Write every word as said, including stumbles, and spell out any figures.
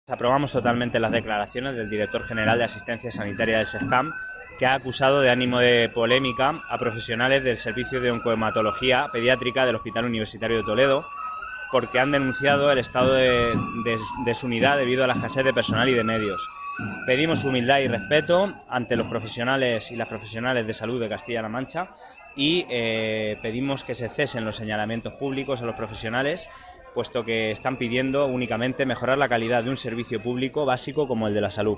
Aprobamos totalmente las declaraciones del director general de Asistencia Sanitaria del SESCAM, que ha acusado de ánimo de polémica a profesionales del Servicio de Oncohematología Pediátrica del Hospital Universitario de Toledo, porque han denunciado el estado de, de desunidad debido a la escasez de personal y de medios. Pedimos humildad y respeto ante los profesionales y las profesionales de salud de Castilla-La Mancha y eh, pedimos que se cesen los señalamientos públicos a los profesionales, puesto que están pidiendo únicamente mejorar la calidad de un servicio público básico como el de la salud.